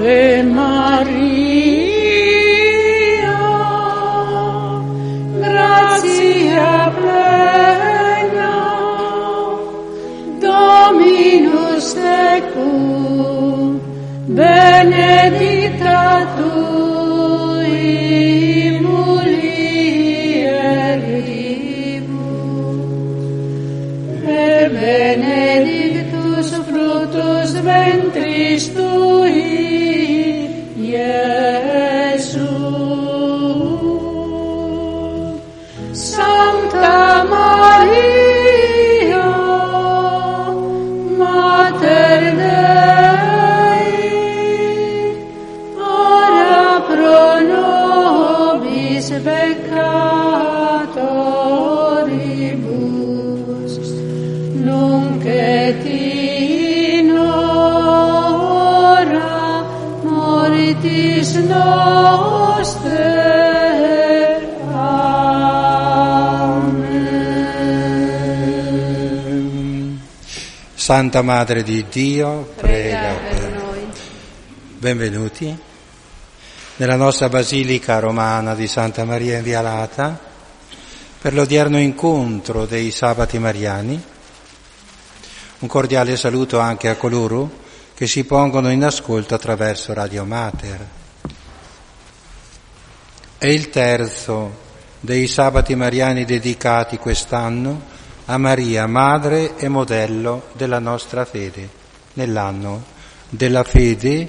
Ave Maria, gratia plena, Dominus tecum, benedicta tui mulieribus, e benedictus fructus ventris tui, Iesus. Sancta Maria, Mater Dei, ora pro nobis peccatoribus, nunc et in hora mortis nostre. Amen. Santa Madre di Dio, prega per noi. Benvenuti nella nostra Basilica Romana di Santa Maria Inviolata per l'odierno incontro dei Sabati Mariani. Un cordiale saluto anche a coloro che si pongono in ascolto attraverso Radio Mater. È il terzo dei Sabati Mariani dedicati quest'anno a Maria, madre e modello della nostra fede, nell'anno della fede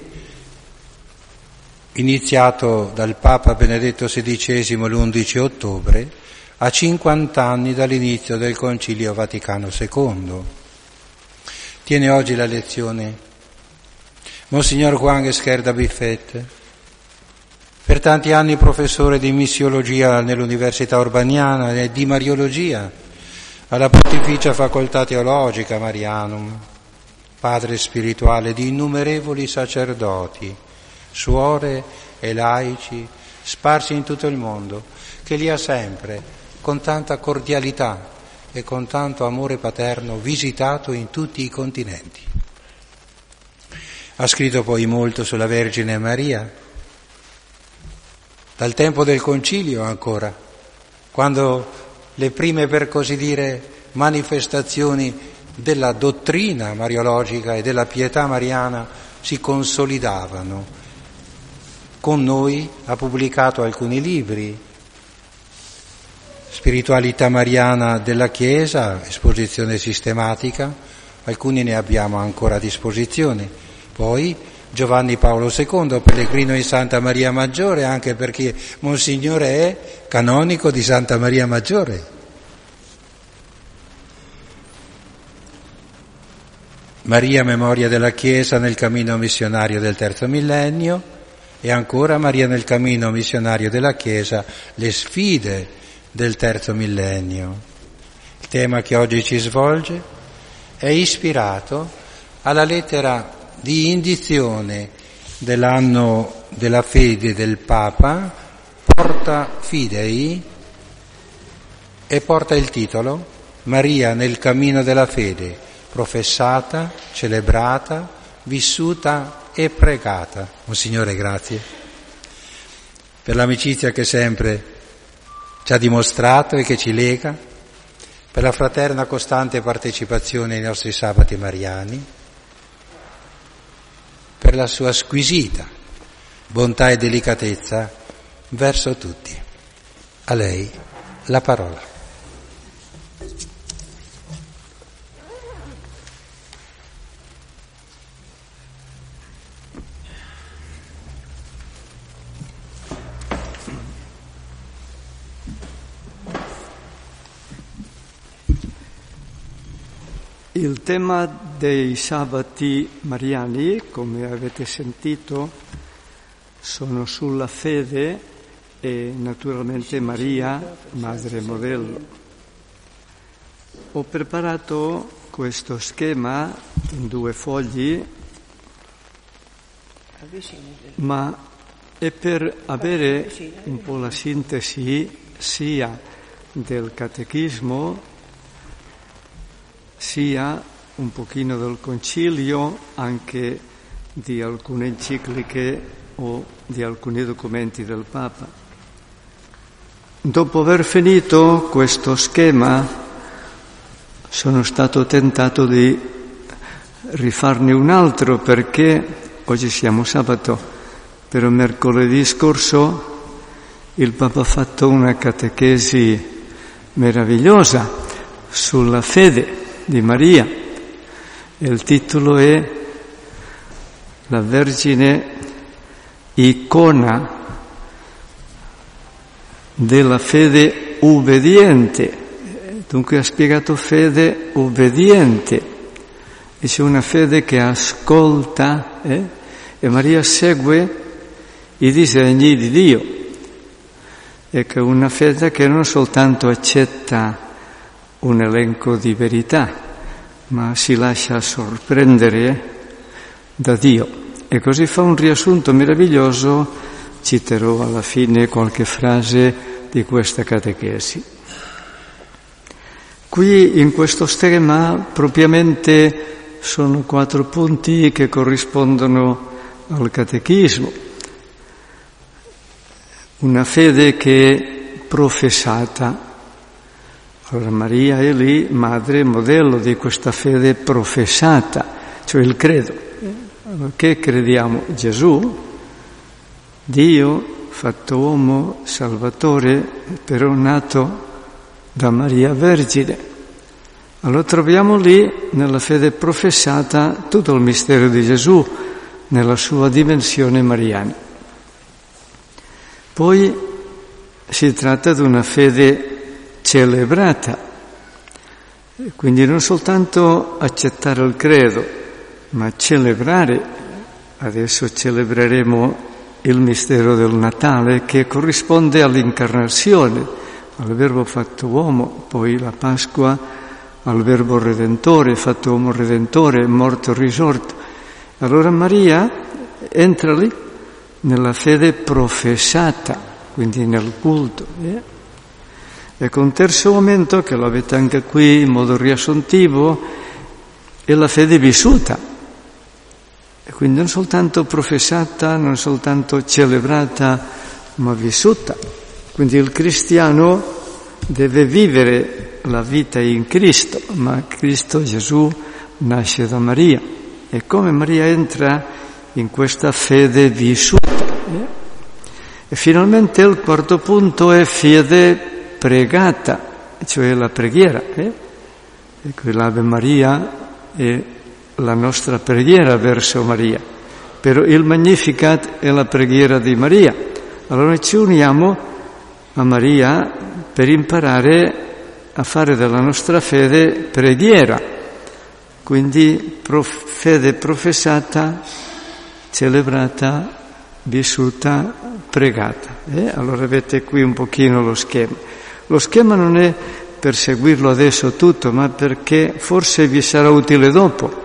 iniziato dal Papa Benedetto XVI l'11 ottobre, a 50 anni dall'inizio del Concilio Vaticano II. Tiene oggi la lezione Monsignor Juan Esquerda Biffet, per tanti anni professore di missiologia nell'Università Urbaniana e di Mariologia alla Pontificia Facoltà Teologica Marianum, padre spirituale di innumerevoli sacerdoti, suore e laici sparsi in tutto il mondo, che li ha sempre, con tanta cordialità e con tanto amore paterno, visitato in tutti i continenti. Ha scritto poi molto sulla Vergine Maria, dal tempo del Concilio ancora, quando le prime, per così dire, manifestazioni della dottrina mariologica e della pietà mariana si consolidavano. Con noi ha pubblicato alcuni libri: Spiritualità mariana della Chiesa, esposizione sistematica, alcuni ne abbiamo ancora a disposizione. Poi Giovanni Paolo II, pellegrino in Santa Maria Maggiore, anche perché Monsignore è canonico di Santa Maria Maggiore. Maria, memoria della Chiesa nel cammino missionario del terzo millennio, e ancora Maria nel cammino missionario della Chiesa, le sfide del terzo millennio. Il tema che oggi ci svolge è ispirato alla lettera di indizione dell'anno della fede del Papa, Porta Fidei, e porta il titolo Maria nel cammino della fede, professata, celebrata, vissuta e pregata. Monsignore, grazie per l'amicizia che sempre ci ha dimostrato e che ci lega, per la fraterna costante partecipazione ai nostri sabati mariani, per la sua squisita bontà e delicatezza verso tutti. A lei la parola. Il tema dei sabati mariani, come avete sentito, sono sulla fede e naturalmente Maria, madre modello. Ho preparato questo schema in 2 fogli, ma è per avere un po' la sintesi sia del catechismo sia un pochino del concilio, anche di alcune encicliche o di alcuni documenti del Papa. Dopo aver finito questo schema, sono stato tentato di rifarne un altro, perché oggi siamo sabato, però mercoledì scorso il Papa ha fatto una catechesi meravigliosa sulla fede di Maria, e il titolo è La Vergine icona della fede ubbidiente. Dunque ha spiegato fede ubbidiente, e c'è una fede che ascolta, e Maria segue i disegni di Dio. Ecco, una fede che non soltanto accetta un elenco di verità, ma si lascia sorprendere da Dio. E così fa un riassunto meraviglioso. Citerò alla fine qualche frase di questa catechesi. Qui in questo schema propriamente sono 4 punti che corrispondono al catechismo. Una fede che è professata. Allora Maria è lì, madre, modello di questa fede professata, cioè il credo. Che crediamo? Gesù, Dio fatto uomo, Salvatore, però nato da Maria Vergine. Allora troviamo lì, nella fede professata, tutto il mistero di Gesù nella sua dimensione mariana. Poi si tratta di una fede celebrata, quindi non soltanto accettare il credo, ma celebrare. Adesso celebreremo il mistero del Natale, che corrisponde all'incarnazione, al Verbo fatto uomo, poi la Pasqua al Verbo Redentore, fatto uomo Redentore, morto e risorto. Allora Maria entra lì nella fede professata, quindi nel culto. Ecco, un terzo momento, che lo avete anche qui in modo riassuntivo, è la fede vissuta. E quindi non soltanto professata, non soltanto celebrata, ma vissuta. Quindi il cristiano deve vivere la vita in Cristo, ma Cristo Gesù nasce da Maria. E come Maria entra in questa fede vissuta. E finalmente il quarto punto è fede pregata, cioè la preghiera. Ecco, l'Ave Maria è la nostra preghiera verso Maria, però il Magnificat è la preghiera di Maria. Allora noi ci uniamo a Maria per imparare a fare della nostra fede preghiera, quindi fede professata, celebrata, vissuta, pregata. Allora avete qui un pochino lo schema. Lo schema non è per seguirlo adesso tutto, ma perché forse vi sarà utile dopo.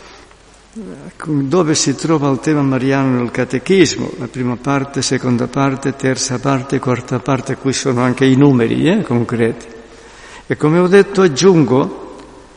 Dove si trova il tema mariano nel catechismo, la prima parte, seconda parte, terza parte, quarta parte, qui sono anche i numeri concreti. E come ho detto, aggiungo,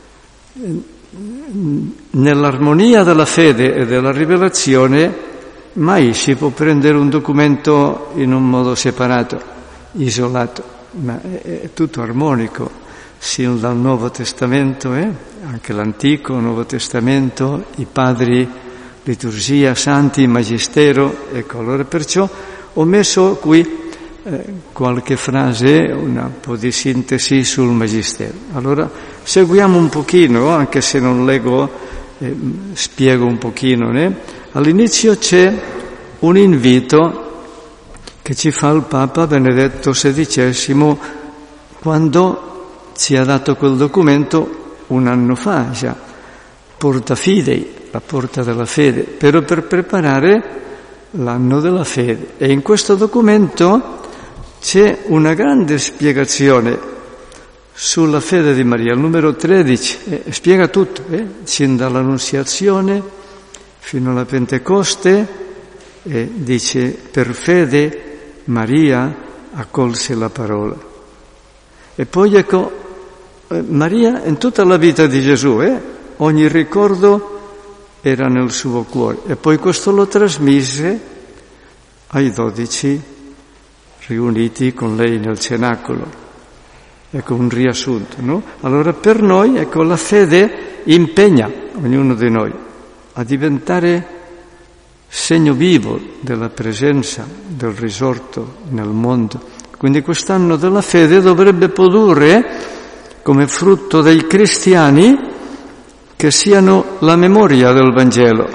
nell'armonia della fede e della rivelazione mai si può prendere un documento in un modo separato, isolato, ma è tutto armonico. Sin dal Nuovo Testamento, anche l'Antico, Nuovo Testamento, i padri, liturgia, santi, magistero. Ecco, allora perciò ho messo qui qualche frase, un po' di sintesi sul magistero. Allora seguiamo un pochino, anche se non leggo, spiego un pochino. All'inizio c'è un invito che ci fa il Papa Benedetto XVI quando ci ha dato quel documento un anno fa già, Porta Fidei, la porta della fede, però per preparare l'anno della fede. E in questo documento c'è una grande spiegazione sulla fede di Maria, il numero 13, spiega tutto, sin dall'Annunziazione fino alla Pentecoste, dice: per fede Maria accolse la parola. E poi ecco, Maria in tutta la vita di Gesù, ogni ricordo era nel suo cuore. E poi questo lo trasmise ai 12 riuniti con lei nel cenacolo. Ecco un riassunto, no? Allora per noi, ecco, la fede impegna ognuno di noi a diventare segno vivo della presenza del risorto nel mondo. Quindi quest'anno della fede dovrebbe produrre come frutto dei cristiani che siano la memoria del Vangelo,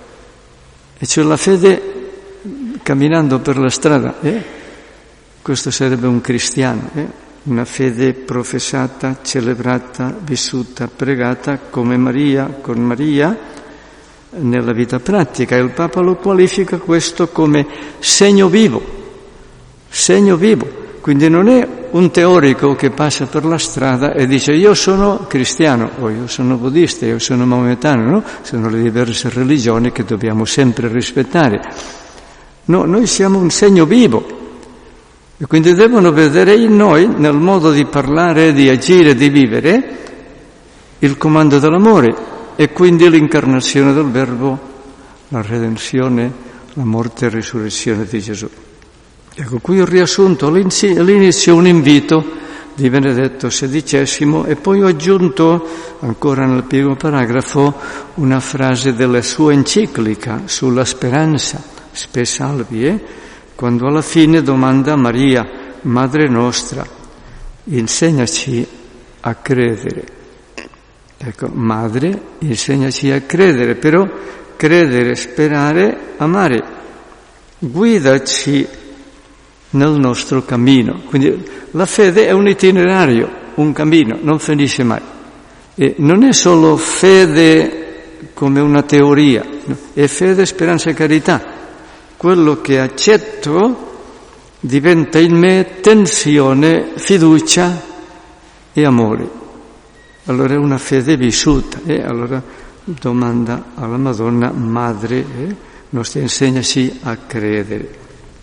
e cioè la fede camminando per la strada. Questo sarebbe un cristiano, una fede professata, celebrata, vissuta, pregata come Maria, con Maria, nella vita pratica. E il Papa lo qualifica questo come segno vivo, segno vivo. Quindi non è un teorico che passa per la strada e dice io sono cristiano, o io sono buddista, io sono maometano, no? Sono le diverse religioni che dobbiamo sempre rispettare. No, noi siamo un segno vivo e quindi devono vedere in noi, nel modo di parlare, di agire, di vivere, il comando dell'amore e quindi l'incarnazione del Verbo, la redenzione, la morte e risurrezione di Gesù. Ecco, qui ho riassunto all'inizio un invito di Benedetto XVI e poi ho aggiunto ancora nel primo paragrafo una frase della sua enciclica sulla speranza, Spe Salvi, quando alla fine domanda a Maria, Madre nostra, insegnaci a credere. Ecco, Madre, insegnaci a credere, però credere, sperare, amare, guidaci nel nostro cammino. Quindi la fede è un itinerario, un cammino, non finisce mai. E non è solo fede come una teoria, no? È fede, speranza e carità. Quello che accetto diventa in me tensione, fiducia e amore. Allora è una fede vissuta. Allora domanda alla Madonna, Madre nostra, insegnaci a credere.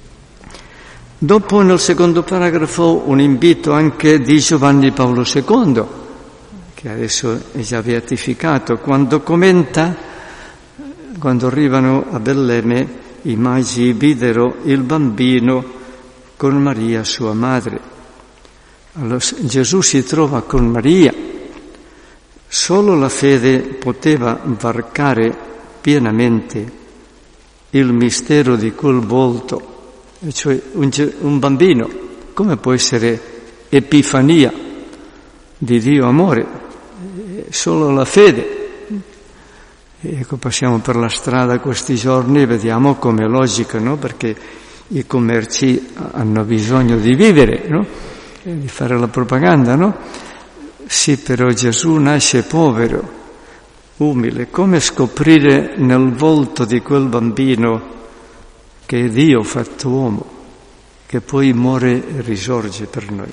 Dopo nel secondo paragrafo un invito anche di Giovanni Paolo II, che adesso è già beatificato, quando commenta, quando arrivano a Betlemme i magi videro il bambino con Maria sua madre. Allora, Gesù si trova con Maria, solo la fede poteva varcare pienamente il mistero di quel volto. Cioè un bambino, come può essere epifania di Dio amore? Solo la fede. Ecco, passiamo per la strada questi giorni e vediamo come è logica, no? Perché i commerci hanno bisogno di vivere, no? Di fare la propaganda, no? Sì, però Gesù nasce povero, umile. Come scoprire nel volto di quel bambino che è Dio fatto uomo, che poi muore e risorge per noi?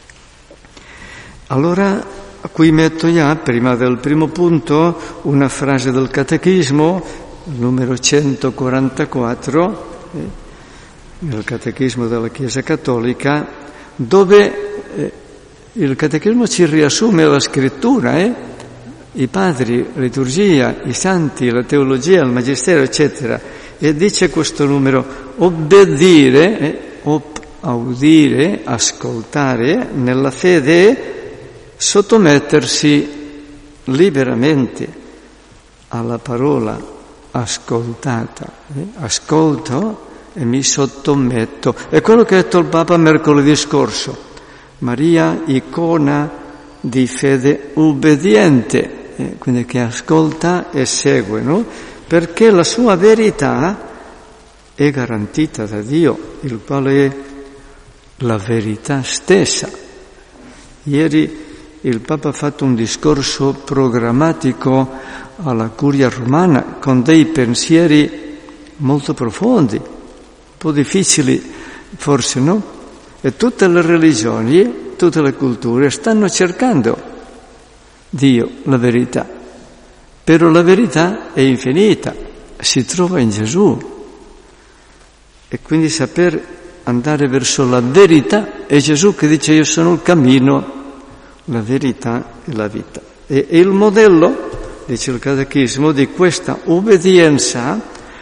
Allora, qui metto già, prima del primo punto, una frase del Catechismo, numero 144, nel Catechismo della Chiesa Cattolica, dove il Catechismo ci riassume la Scrittura, i padri, la liturgia, i santi, la teologia, il magistero, eccetera. E dice questo numero, obbedire, audire, ascoltare, nella fede sottomettersi liberamente alla parola ascoltata. Ascolto e mi sottometto. È quello che ha detto il Papa mercoledì scorso. Maria, icona di fede ubbidiente, quindi che ascolta e segue, no? Perché la sua verità è garantita da Dio, il quale è la verità stessa. Ieri il Papa ha fatto un discorso programmatico alla Curia Romana con dei pensieri molto profondi, un po' difficili forse, no? E tutte le religioni, tutte le culture stanno cercando Dio, la verità. Però la verità è infinita, si trova in Gesù. E quindi saper andare verso la verità è Gesù che dice io sono il cammino, la verità e la vita. E il modello dice il Catechismo, di questa obbedienza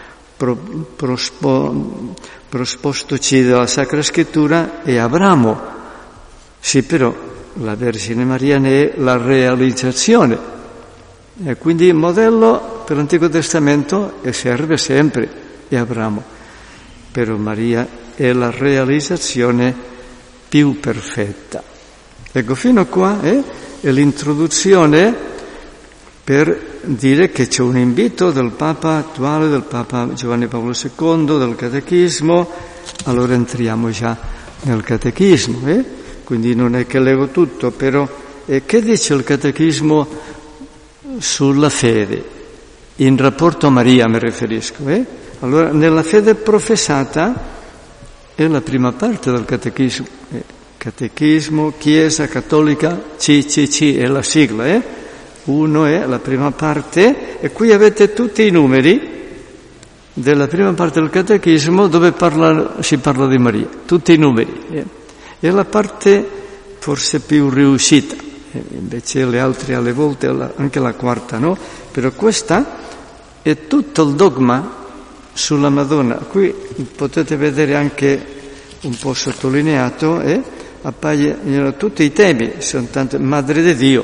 prospostoci dalla Sacra Scrittura è Abramo. Sì, però la Vergine Maria ne è la realizzazione. E quindi il modello per l'Antico Testamento e serve sempre, è Abramo. Però Maria è la realizzazione più perfetta. Ecco, fino a qua è l'introduzione per dire che c'è un invito del Papa attuale, del Papa Giovanni Paolo II, del Catechismo. Allora entriamo già nel Catechismo, quindi non è che leggo tutto, però che dice il Catechismo sulla fede? In rapporto a Maria mi riferisco. Allora, nella fede professata è la prima parte del Catechismo. Catechismo, Chiesa Cattolica, CCC è la sigla, Uno è la prima parte, e qui avete tutti i numeri della prima parte del Catechismo dove si parla di Maria, tutti i numeri. È la parte forse più riuscita, invece le altre alle volte, anche la quarta, no? Però questa è tutto il dogma sulla Madonna. Qui potete vedere anche un po' sottolineato, appaiono tutti i temi, sono tante, Madre di Dio,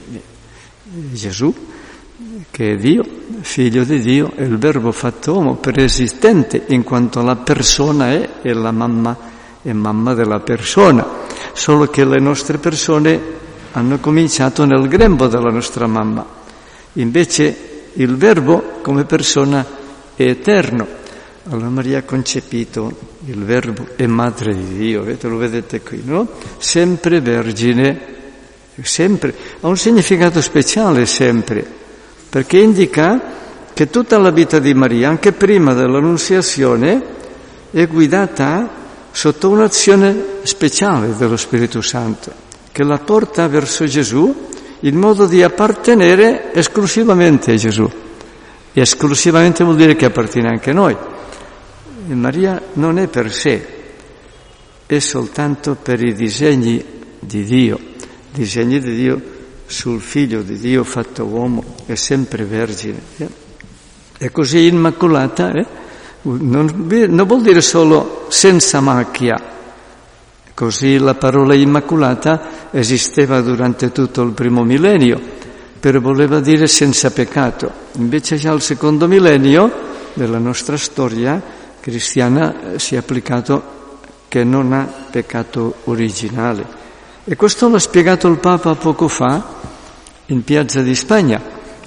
Gesù, che è Dio, figlio di Dio, è il Verbo fatto uomo, preesistente, in quanto la persona è la mamma, è mamma della persona, solo che le nostre persone hanno cominciato nel grembo della nostra mamma. Invece il Verbo come persona è eterno. Allora Maria ha concepito il Verbo, è madre di Dio, lo vedete qui, no? Sempre vergine, sempre, ha un significato speciale sempre, perché indica che tutta la vita di Maria, anche prima dell'Annunziazione, è guidata sotto un'azione speciale dello Spirito Santo, che la porta verso Gesù in modo di appartenere esclusivamente a Gesù. E esclusivamente vuol dire che appartiene anche a noi. E Maria non è per sé, è soltanto per i disegni di Dio sul Figlio di Dio fatto uomo, è sempre vergine. E così immacolata, non vuol dire solo senza macchia. Così la parola immacolata esisteva durante tutto il primo millennio, però voleva dire senza peccato. Invece già al secondo millennio della nostra storia cristiana si è applicato che non ha peccato originale. E questo l'ha spiegato il Papa poco fa in Piazza di Spagna,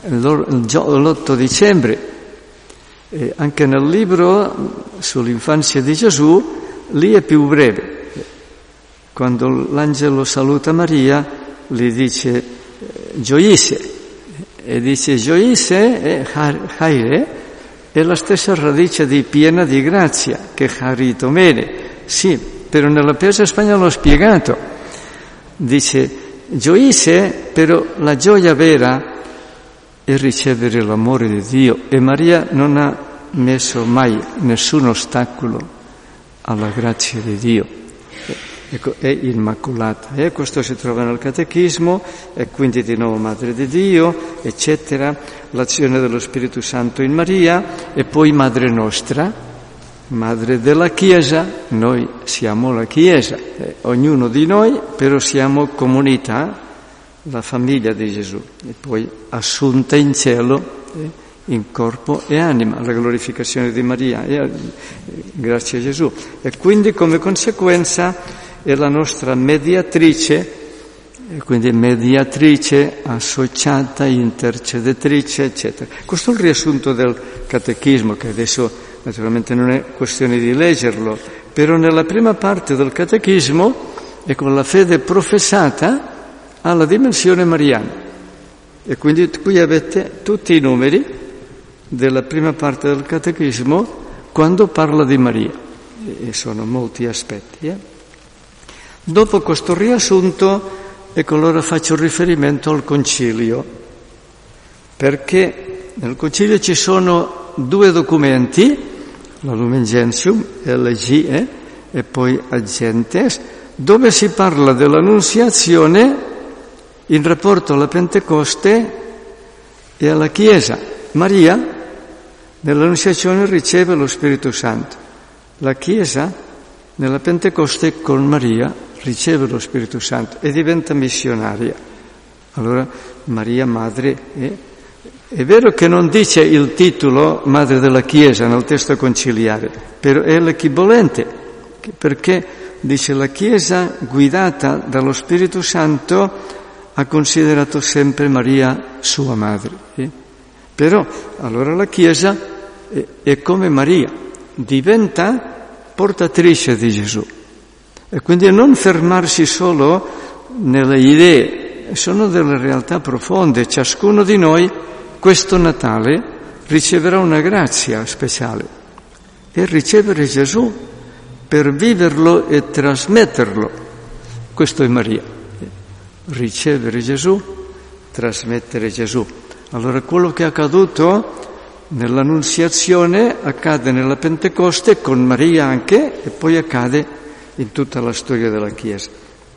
l'8 dicembre. E anche nel libro sull'infanzia di Gesù, lì è più breve. Quando l'angelo saluta Maria, gli dice gioise, e dice gioise, chaire, è la stessa radice di piena di grazia, che charitomene. Sì, però nella Piazza Spagna l'ho spiegato. Dice gioise, però la gioia vera è ricevere l'amore di Dio, e Maria non ha messo mai nessun ostacolo alla grazia di Dio. Ecco, è immacolata. Questo si trova nel Catechismo, e quindi di nuovo Madre di Dio, eccetera, l'azione dello Spirito Santo in Maria, e poi Madre nostra, Madre della Chiesa. Noi siamo la Chiesa, ognuno di noi, però siamo comunità, la famiglia di Gesù, e poi assunta in cielo in corpo e anima, la glorificazione di Maria, grazie a Gesù. E quindi come conseguenza è la nostra mediatrice, e quindi mediatrice associata, interceditrice, eccetera. Questo è il riassunto del Catechismo, che adesso naturalmente non è questione di leggerlo, però nella prima parte del Catechismo, ecco, la fede professata ha la dimensione mariana. E quindi qui avete tutti i numeri della prima parte del Catechismo quando parla di Maria, e sono molti aspetti. Dopo questo riassunto, ecco, allora faccio riferimento al Concilio, perché nel Concilio ci sono due documenti, la Lumen Gentium, LG, e poi Agentes, dove si parla dell'Annunziazione in rapporto alla Pentecoste e alla Chiesa. Maria nell'Annunciazione riceve lo Spirito Santo. La Chiesa nella Pentecoste con Maria riceve lo Spirito Santo e diventa missionaria. Allora Maria madre è vero che non dice il titolo Madre della Chiesa nel testo conciliare, però è l'equivalente, perché dice la Chiesa guidata dallo Spirito Santo ha considerato sempre Maria sua madre. Però allora la Chiesa è come Maria, diventa portatrice di Gesù. E quindi non fermarsi solo nelle idee, sono delle realtà profonde. Ciascuno di noi questo Natale riceverà una grazia speciale e ricevere Gesù per viverlo e trasmetterlo. Questo è Maria. Ricevere Gesù, trasmettere Gesù. Allora quello che è accaduto nell'Annunziazione accade nella Pentecoste con Maria anche e poi accade in tutta la storia della Chiesa.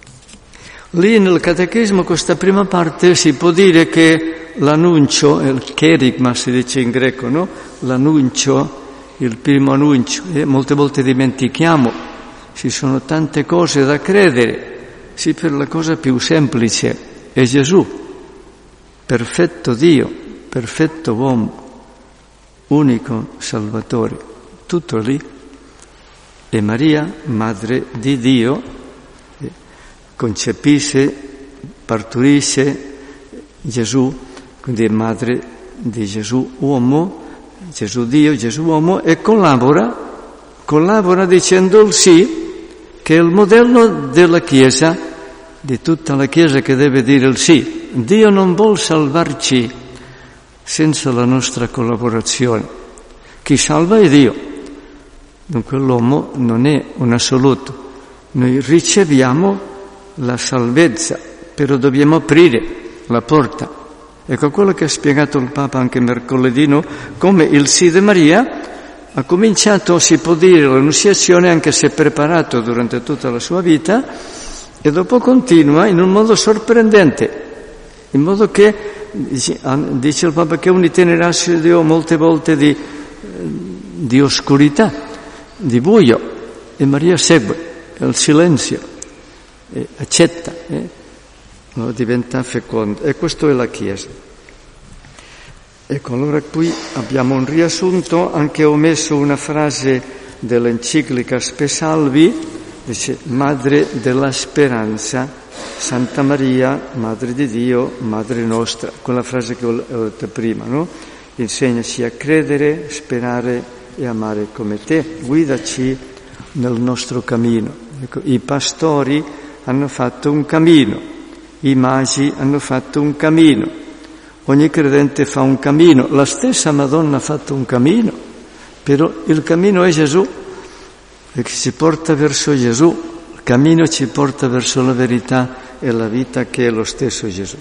Lì nel Catechismo questa prima parte si può dire che l'annuncio, il kerygma si dice in greco, no? L'annuncio, il primo annuncio, e molte volte dimentichiamo, ci sono tante cose da credere, sì, per la cosa più semplice è Gesù, perfetto Dio, perfetto uomo, unico Salvatore, tutto lì. E Maria, Madre di Dio, concepisce, partorisce Gesù, quindi è Madre di Gesù uomo, Gesù Dio, Gesù uomo, e collabora dicendo il sì, che è il modello della Chiesa, di tutta la Chiesa che deve dire il sì. Dio non vuol salvarci senza la nostra collaborazione. Chi salva è Dio. Dunque l'uomo non è un assoluto. Noi riceviamo la salvezza, però dobbiamo aprire la porta. Ecco quello che ha spiegato il Papa anche mercoledì, no? Come il sì di Maria ha cominciato, si può dire, l'Annunciazione, anche se preparato durante tutta la sua vita, e dopo continua in un modo sorprendente, in modo che, dice il Papa, che è un itinerario molte volte di oscurità, di buio, e Maria segue il silenzio, accetta, diventa feconda. E questo è la Chiesa. Ecco, allora qui abbiamo un riassunto, anche ho messo una frase dell'enciclica Spe Salvi, dice: Madre della Speranza, Santa Maria, Madre di Dio, Madre nostra, quella frase che ho detto prima, no? Insegnaci a credere, sperare e amare come te, guidaci nel nostro cammino. Ecco, i pastori hanno fatto un cammino, i magi hanno fatto un cammino, ogni credente fa un cammino, la stessa Madonna ha fatto un cammino, però il cammino è Gesù, e che ci porta verso Gesù, il cammino ci porta verso la verità e la vita, che è lo stesso Gesù.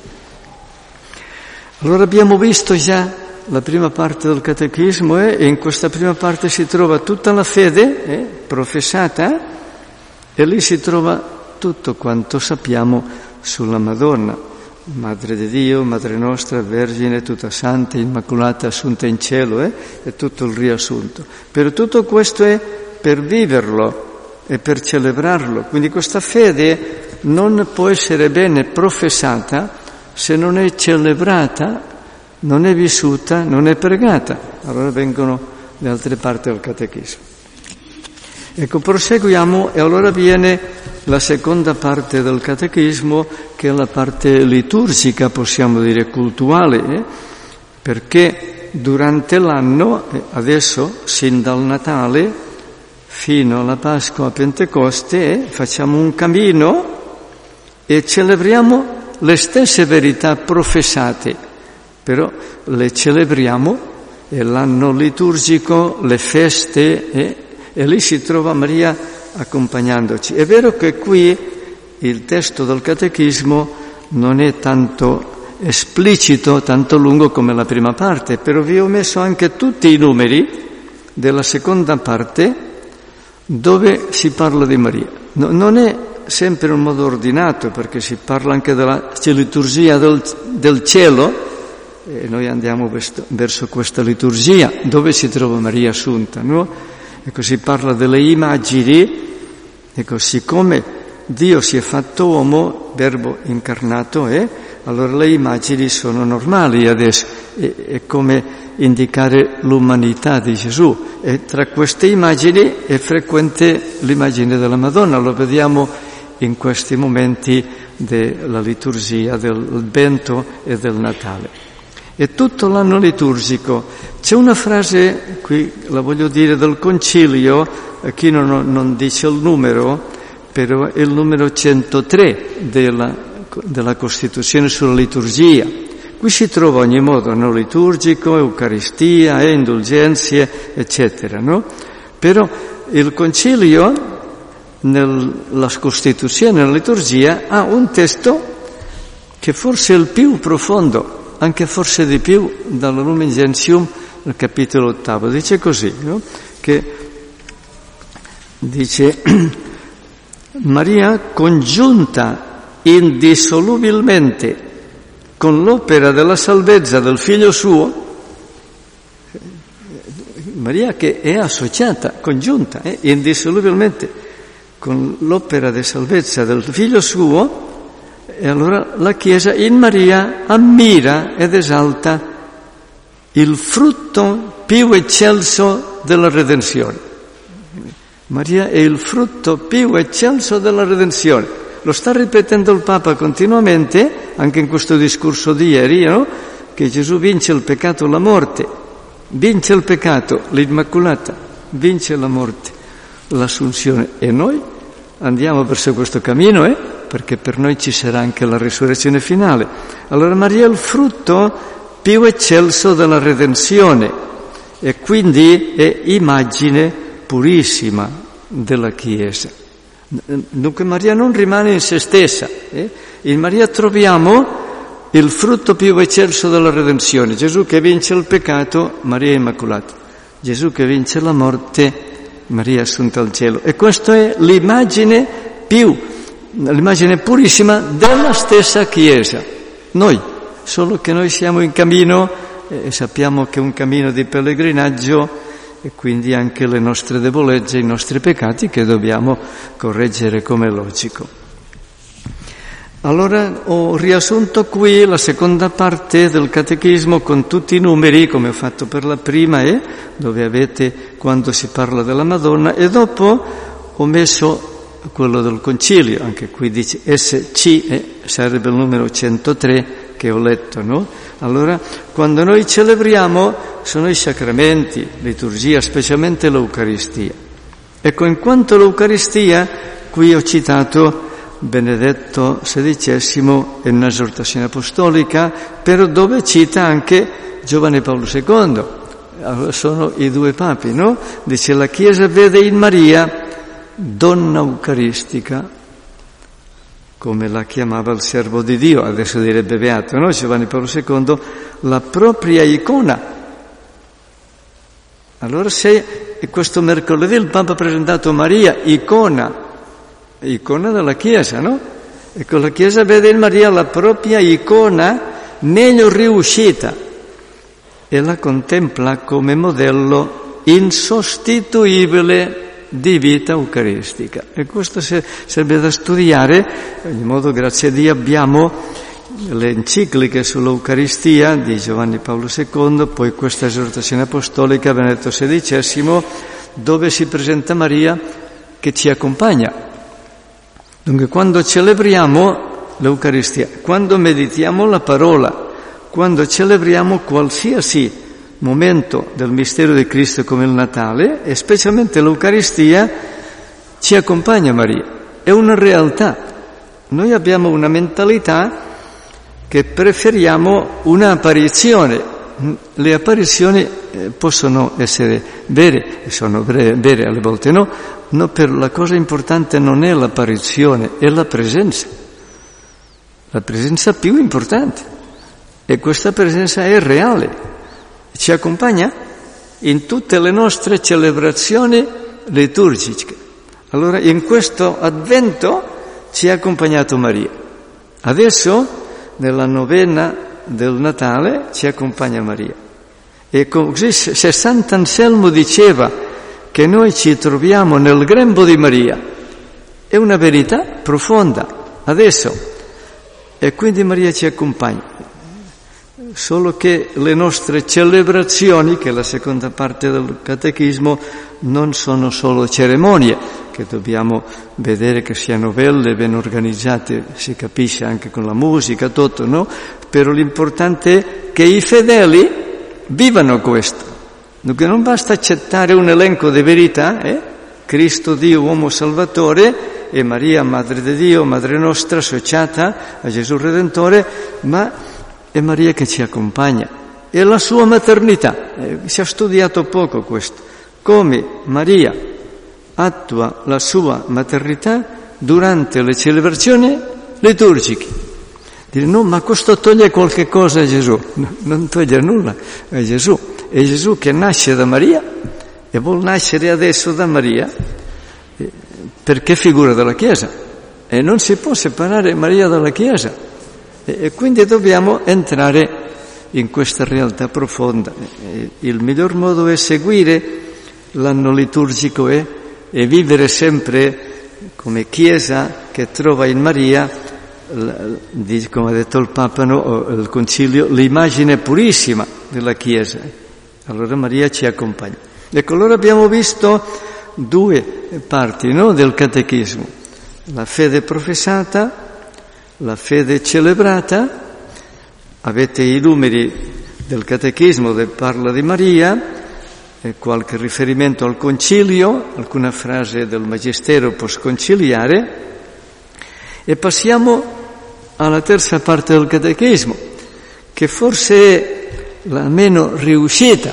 Allora abbiamo visto già la prima parte del Catechismo, e in questa prima parte si trova tutta la fede professata, e lì si trova tutto quanto sappiamo sulla Madonna, Madre di Dio, Madre nostra, Vergine, tutta santa, immacolata, assunta in cielo, è tutto il riassunto. Per tutto questo è per viverlo e per celebrarlo. Quindi questa fede non può essere bene professata se non è celebrata, non è vissuta, non è pregata. Allora vengono le altre parti del Catechismo. Ecco, proseguiamo, e allora viene la seconda parte del Catechismo, che è la parte liturgica, possiamo dire cultuale, perché durante l'anno, adesso, sin dal Natale fino alla Pasqua a Pentecoste, facciamo un cammino e celebriamo le stesse verità professate, però le celebriamo, è l'anno liturgico, le feste, e lì si trova Maria accompagnandoci. È vero che qui il testo del Catechismo non è tanto esplicito, tanto lungo come la prima parte, però vi ho messo anche tutti i numeri della seconda parte dove si parla di Maria. Non è sempre in modo ordinato, perché si parla anche della liturgia del cielo, e noi andiamo verso questa liturgia dove si trova Maria Assunta, no? E così parla delle immagini, ecco, siccome Dio si è fatto uomo, verbo incarnato, allora le immagini sono normali adesso, è come indicare l'umanità di Gesù, e tra queste immagini è frequente l'immagine della Madonna, lo vediamo in questi momenti della liturgia dell'Advento e del Natale. E tutto l'anno liturgico c'è una frase, qui la voglio dire, del Concilio, qui non dice il numero, però è il numero 103 della Costituzione sulla liturgia. Qui si trova ogni modo, no? Liturgico, Eucaristia, indulgenze, eccetera, no? Però il Concilio, nella Costituzione, nella liturgia, ha un testo che forse è il più profondo, anche forse di più, dalla Lumen Gentium, nel capitolo 8. Dice così, no? Che dice Maria congiunta indissolubilmente con l'opera della salvezza del Figlio suo, Maria che è associata, congiunta, indissolubilmente con l'opera di salvezza del Figlio suo, e allora la Chiesa in Maria ammira ed esalta il frutto più eccelso della redenzione. Maria è il frutto più eccelso della redenzione. Lo sta ripetendo il Papa continuamente, anche in questo discorso di ieri, no? Che Gesù vince il peccato e la morte, vince il peccato, l'Immacolata, vince la morte, l'Assunzione. E noi andiamo verso questo cammino, perché per noi ci sarà anche la risurrezione finale. Allora Maria è il frutto più eccelso della redenzione e quindi è immagine purissima della Chiesa. Dunque Maria non rimane in se stessa. In Maria troviamo il frutto più eccelso della redenzione. Gesù che vince il peccato, Maria Immacolata. Gesù che vince la morte, Maria Assunta al cielo. E questa è l'immagine purissima della stessa Chiesa. Noi, solo che noi siamo in cammino e sappiamo che è un cammino di pellegrinaggio, e quindi anche le nostre debolezze, i nostri peccati che dobbiamo correggere come logico. Allora ho riassunto qui la seconda parte del catechismo con tutti i numeri, come ho fatto per la prima, dove avete quando si parla della Madonna, e dopo ho messo quello del Concilio, anche qui dice SC, sarebbe il numero 103 che ho letto, no? Allora, quando noi celebriamo, sono i sacramenti, liturgia, specialmente l'Eucaristia. Ecco, in quanto l'Eucaristia, qui ho citato Benedetto XVI e un'esortazione apostolica, però dove cita anche Giovanni Paolo II. Allora, sono i due papi, no? Dice, la Chiesa vede in Maria donna eucaristica, come la chiamava il servo di Dio, adesso direbbe beato, no? Giovanni Paolo II, la propria icona. Allora se questo mercoledì il Papa ha presentato Maria, icona della Chiesa, no? Ecco, la Chiesa vede in Maria la propria icona meglio riuscita e la contempla come modello insostituibile di vita eucaristica. E questo serve da studiare. In ogni modo, grazie a Dio, abbiamo le encicliche sull'Eucaristia di Giovanni Paolo II, poi questa esortazione apostolica Benedetto XVI, dove si presenta Maria che ci accompagna. Dunque, quando celebriamo l'Eucaristia, quando meditiamo la parola, quando celebriamo qualsiasi momento del mistero di Cristo come il Natale, e specialmente l'Eucaristia, ci accompagna Maria. È una realtà. Noi abbiamo una mentalità che preferiamo una apparizione. Le apparizioni possono essere vere, e sono vere alle volte no, per la cosa importante non è l'apparizione, è la presenza più importante, e questa presenza è reale. Ci accompagna in tutte le nostre celebrazioni liturgiche. Allora, in questo Advento ci ha accompagnato Maria. Adesso, nella novena del Natale ci accompagna Maria. E così se Sant'Anselmo diceva che noi ci troviamo nel grembo di Maria, è una verità profonda adesso, e quindi Maria ci accompagna. Solo che le nostre celebrazioni, che è la seconda parte del catechismo, non sono solo cerimonie, che dobbiamo vedere che siano belle, ben organizzate, si capisce anche con la musica, tutto, no? Però l'importante è che i fedeli vivano questo. Dunque non basta accettare un elenco di verità, Cristo Dio, uomo salvatore, e Maria, Madre di Dio, Madre nostra, associata a Gesù Redentore, ma è Maria che ci accompagna. E la sua maternità, si è studiato poco questo, come Maria attua la sua maternità durante le celebrazioni liturgiche. Dire no, ma questo toglie qualche cosa a Gesù. No, non toglie nulla a Gesù. È Gesù che nasce da Maria e vuol nascere adesso da Maria perché figura della Chiesa. E non si può separare Maria dalla Chiesa. E quindi dobbiamo entrare in questa realtà profonda. Il miglior modo è seguire l'anno liturgico e vivere sempre come Chiesa che trova in Maria, come ha detto il Papa, no, il Concilio, l'immagine purissima della Chiesa. Allora Maria ci accompagna. Ecco, allora abbiamo visto due parti, no, del catechismo: la fede professata, la fede celebrata. Avete i numeri del catechismo che parla di Maria, qualche riferimento al concilio, alcuna frase del magistero postconciliare, e passiamo alla terza parte del catechismo, che forse è la meno riuscita,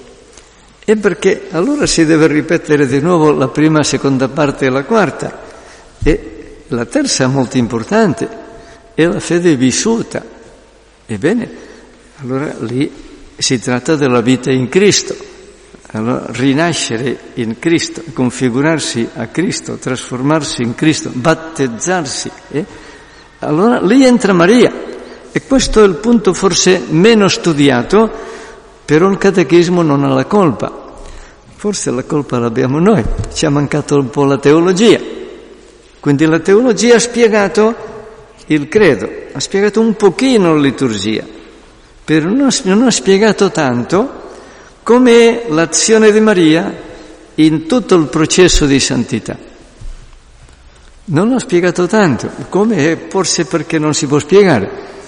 e perché allora si deve ripetere di nuovo la prima, la seconda parte e la quarta, e la terza è molto importante, è la fede vissuta. Ebbene, allora lì si tratta della vita in Cristo. Allora, rinascere in Cristo, configurarsi a Cristo, trasformarsi in Cristo, battezzarsi. Allora lì entra Maria. E questo è il punto forse meno studiato, però il catechismo non ha la colpa. Forse la colpa l'abbiamo noi, ci ha mancato un po' la teologia. Quindi la teologia ha spiegato il credo, ha spiegato un pochino la liturgia, però non ha spiegato tanto come l'azione di Maria in tutto il processo di santità. Non l'ha spiegato tanto, come forse perché non si può spiegare.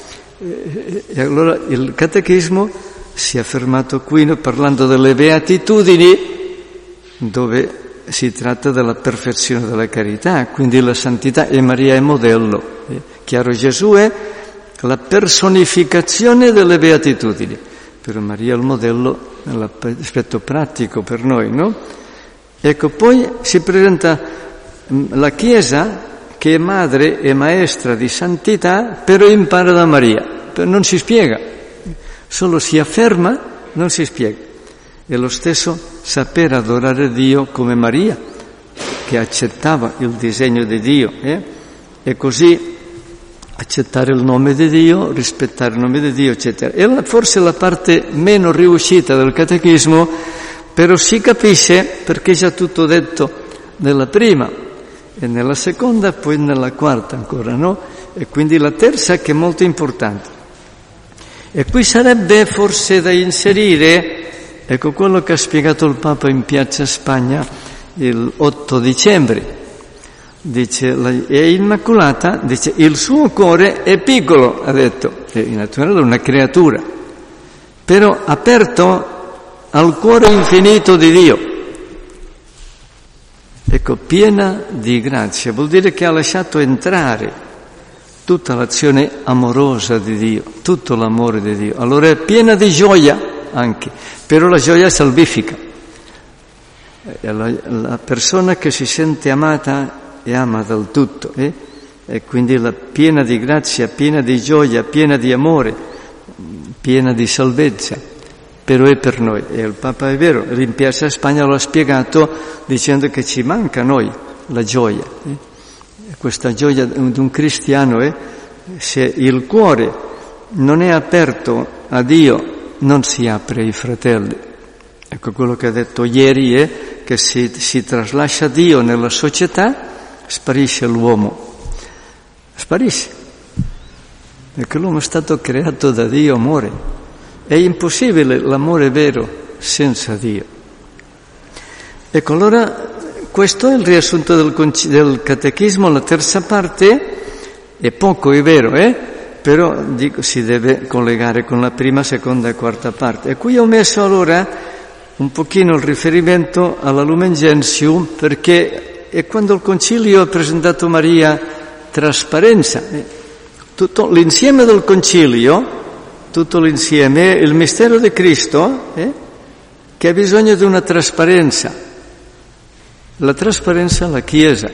E allora il catechismo si è fermato qui, parlando delle beatitudini, dove si tratta della perfezione della carità, quindi la santità, e Maria è modello. Chiaro, Gesù è la personificazione delle beatitudini, però Maria è il modello nell'aspetto pratico per noi, no? Ecco, poi si presenta la Chiesa che è madre e maestra di santità, però impara da Maria, non si spiega, solo si afferma, non si spiega. E lo stesso saper adorare Dio come Maria, che accettava il disegno di Dio, e così accettare il nome di Dio, rispettare il nome di Dio, eccetera. È forse la parte meno riuscita del catechismo, però si capisce perché è già tutto detto nella prima e nella seconda, poi nella quarta ancora, no? E quindi la terza, che è molto importante. E qui sarebbe forse da inserire, ecco, quello che ha spiegato il Papa in Piazza Spagna il 8 dicembre. Dice, è immacolata, dice, il suo cuore è piccolo, ha detto, è naturale una creatura, però aperto al cuore infinito di Dio. Ecco, piena di grazia, vuol dire che ha lasciato entrare tutta l'azione amorosa di Dio, tutto l'amore di Dio. Allora è piena di gioia anche, però la gioia salvifica. La persona che si sente amata e ama dal tutto, e quindi la piena di grazia, piena di gioia, piena di amore, piena di salvezza, però è per noi. E il Papa, è vero, in Piazza Spagna lo ha spiegato dicendo che ci manca a noi la gioia. Questa gioia di un cristiano è se il cuore non è aperto a Dio, non si apre ai fratelli. Ecco quello che ha detto ieri è che si traslascia Dio nella società, sparisce l'uomo. Sparisce. Perché l'uomo è stato creato da Dio, amore. È impossibile l'amore vero senza Dio. Ecco, allora questo è il riassunto del catechismo. La terza parte è poco, è vero, però dico, si deve collegare con la prima, seconda e quarta parte. E qui ho messo allora un pochino il riferimento alla Lumen Gentium, perché è quando il Concilio ha presentato Maria trasparenza. Tutto l'insieme del Concilio, tutto l'insieme è il mistero di Cristo che ha bisogno di una trasparenza. La trasparenza alla Chiesa,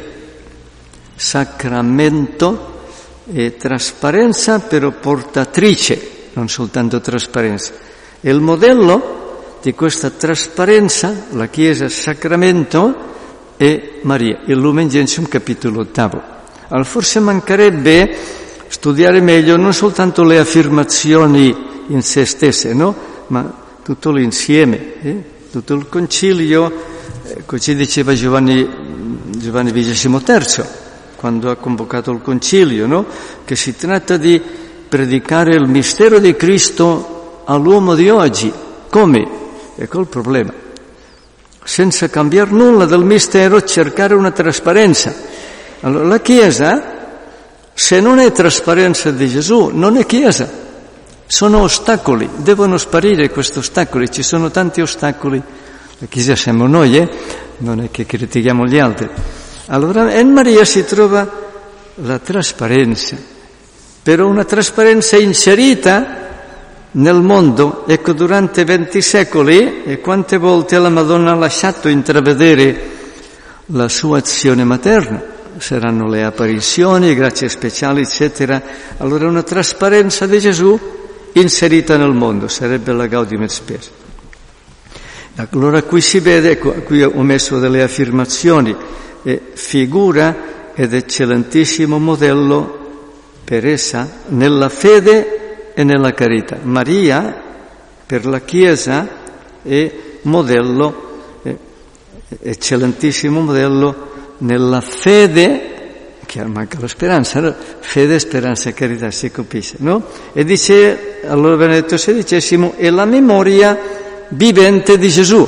sacramento e trasparenza però portatrice, non soltanto trasparenza. E il modello di questa trasparenza, la Chiesa sacramento, è Maria, il Lumen Gentium capitolo 8. Allora forse mancherebbe studiare meglio non soltanto le affermazioni in se stesse, no? Ma tutto l'insieme, tutto il concilio. Così diceva Giovanni XXIII, quando ha convocato il concilio, no? Che si tratta di predicare il mistero di Cristo all'uomo di oggi. Come? Ecco il problema. Senza cambiare nulla del mistero, cercare una trasparenza. Allora la Chiesa, se non è trasparenza di Gesù, non è Chiesa. Sono ostacoli, devono sparire questi ostacoli, ci sono tanti ostacoli. La Chiesa siamo noi, non è che critichiamo gli altri. Allora in Maria si trova la trasparenza, però una trasparenza inserita nel mondo. Ecco, durante 20 secoli, e quante volte la Madonna ha lasciato intravedere la sua azione materna. Saranno le apparizioni, grazie speciali, eccetera. Allora una trasparenza di Gesù inserita nel mondo, sarebbe la Gaudium et Spes. Allora qui si vede, qui ho messo delle affermazioni, figura ed eccellentissimo modello per essa nella fede e nella carità. Maria per la Chiesa è modello, eccellentissimo modello nella fede, che manca la speranza, no? Fede, speranza e carità, si capisce, no? E dice, allora Benedetto XVI, è la memoria vivente di Gesù.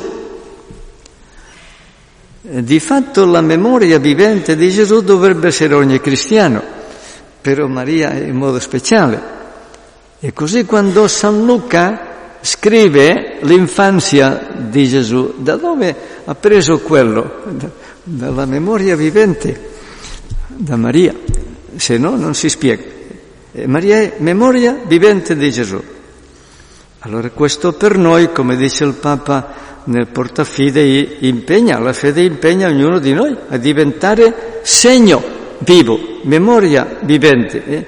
Di fatto la memoria vivente di Gesù dovrebbe essere ogni cristiano, però Maria in modo speciale. E così quando San Luca scrive l'infanzia di Gesù, da dove ha preso quello? Dalla memoria vivente, da Maria, se no non si spiega. Maria è memoria vivente di Gesù. Allora questo per noi, come dice il Papa nel Portafidei, la fede impegna ognuno di noi a diventare segno vivo, memoria vivente.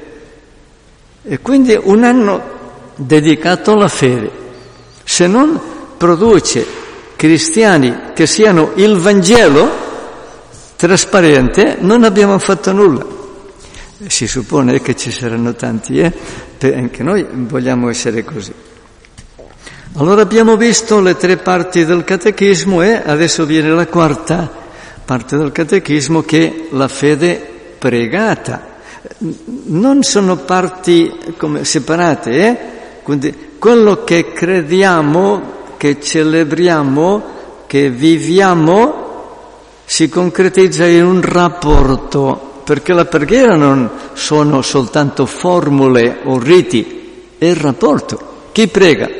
E quindi un anno dedicato alla fede, se non produce cristiani che siano il Vangelo trasparente, non abbiamo fatto nulla. Si suppone che ci saranno tanti, anche noi vogliamo essere così. Allora abbiamo visto le 3 parti del catechismo e adesso viene la quarta parte del catechismo, che è la fede pregata. Non sono parti come separate, quindi quello che crediamo, che celebriamo, che viviamo si concretizza in un rapporto, perché la preghiera non sono soltanto formule o riti, è il rapporto. Chi prega?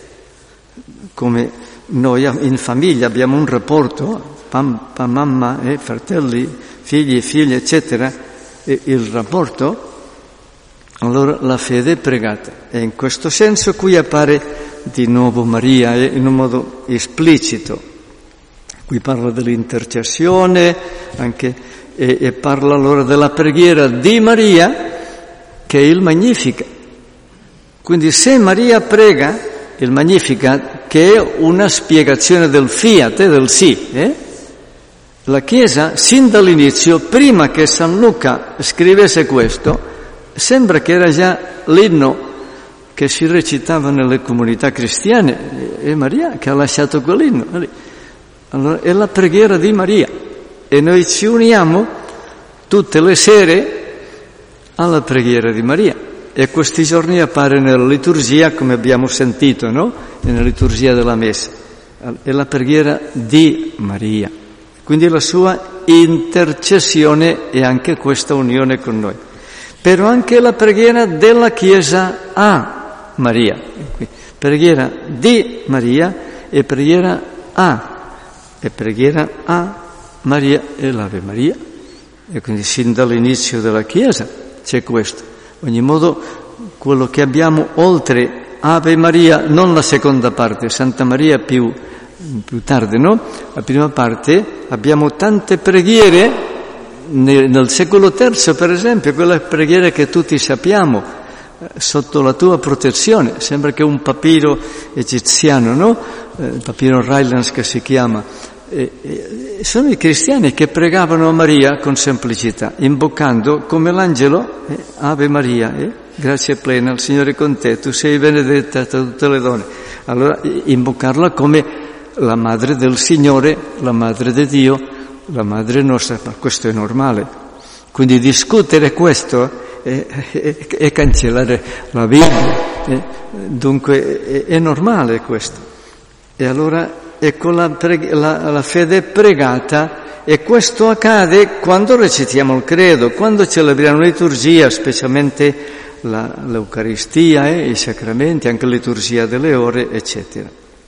Come noi in famiglia abbiamo un rapporto, papà, mamma, fratelli, figli e figlie, eccetera, e il rapporto, allora la fede è pregata. E in questo senso qui appare di nuovo Maria in un modo esplicito. Qui parla dell'intercessione anche, e parla allora della preghiera di Maria, che è il Magnificat. Quindi se Maria prega il Magnificat, che è una spiegazione del fiat, del sì, la Chiesa, sin dall'inizio, prima che San Luca scrivesse questo, sembra che era già l'inno che si recitava nelle comunità cristiane, è Maria che ha lasciato quell'inno. Allora, è la preghiera di Maria e noi ci uniamo tutte le sere alla preghiera di Maria. E questi giorni appare nella liturgia, come abbiamo sentito, no? Nella liturgia della Messa. È la preghiera di Maria. Quindi la sua intercessione è anche questa unione con noi. Però anche la preghiera della Chiesa a Maria. Preghiera di Maria e preghiera a Maria e l'Ave Maria. E quindi sin dall'inizio della Chiesa c'è questo. In ogni modo, quello che abbiamo oltre Ave Maria, non la seconda parte, Santa Maria più tardi, no? La prima parte abbiamo tante preghiere, nel secolo III per esempio, quella preghiera che tutti sappiamo, sotto la tua protezione, sembra che un papiro egiziano, no? Il papiro Rylands che si chiama. Sono i cristiani che pregavano a Maria con semplicità, imboccando come l'angelo, Ave Maria, grazia plena, il Signore è con te, tu sei benedetta tra tutte le donne. Allora imboccarla come la madre del Signore, la madre di Dio, la madre nostra, ma questo è normale. Quindi discutere questo è cancellare la Bibbia, dunque è normale questo. E allora ecco la fede pregata, e questo accade quando recitiamo il credo, quando celebriamo la liturgia, specialmente l'Eucaristia, i sacramenti, anche la liturgia delle ore, eccetera.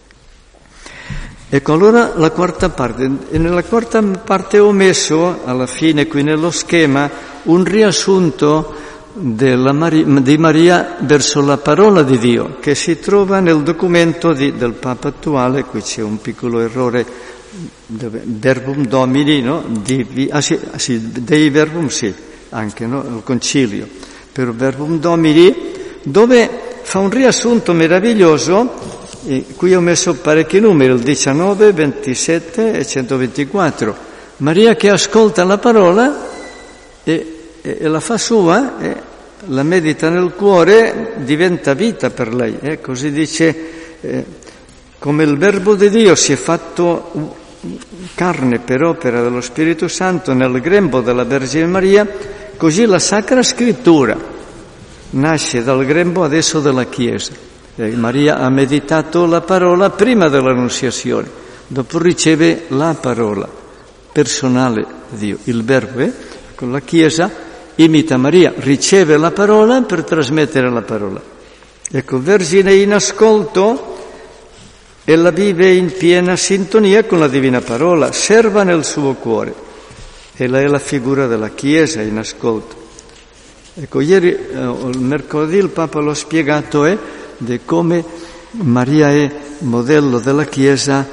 Ecco allora la quarta parte. E nella quarta parte ho messo, alla fine qui nello schema, un riassunto di Maria verso la parola di Dio, che si trova nel documento del Papa attuale. Qui c'è un piccolo errore, verbum domini, no? Dei verbum sì, anche, no? Il concilio, per verbum domini, dove fa un riassunto meraviglioso. Qui ho messo parecchi numeri, il 19, 27 e 124. Maria che ascolta la parola e la fa sua, la medita nel cuore, diventa vita per lei. Così dice, come il Verbo di Dio si è fatto carne per opera dello Spirito Santo nel grembo della Vergine Maria, così la Sacra Scrittura nasce dal grembo adesso della Chiesa. Maria ha meditato la parola prima dell'Annunziazione, dopo riceve la parola personale di Dio, il Verbo. Con la Chiesa imita Maria, riceve la parola per trasmettere la parola. Ecco, Vergine in ascolto, ella vive in piena sintonia con la Divina Parola, serva nel suo cuore. Ella è la figura della Chiesa in ascolto. Ecco, ieri, il mercoledì, il Papa l'ha spiegato, di come Maria è modello della Chiesa,